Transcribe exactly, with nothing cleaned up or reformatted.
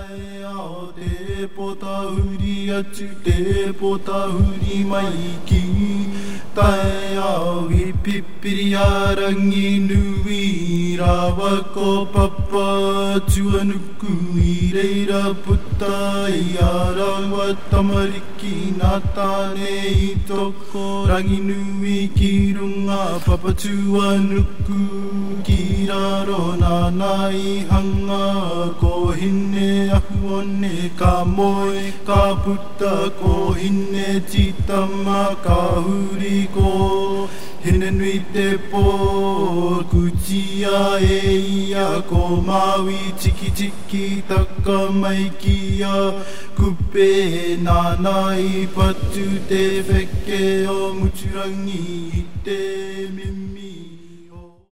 e ao te pota huri atu te pota huri mai ki tae ao i pipiri arangi nui rawa ko papa tuanuku i reira puta i arawa tamariki nā tāne i toko rangi nui ki runga papa tuanuku ki raro nāna i hanga ko hine ahu one ka moe ka puta ko hine titama ka huri ko hine nui te pō kutia e ia ko maui tiki tiki taka mai kia kupe nāna i patu te wheke o muturangi i te mimi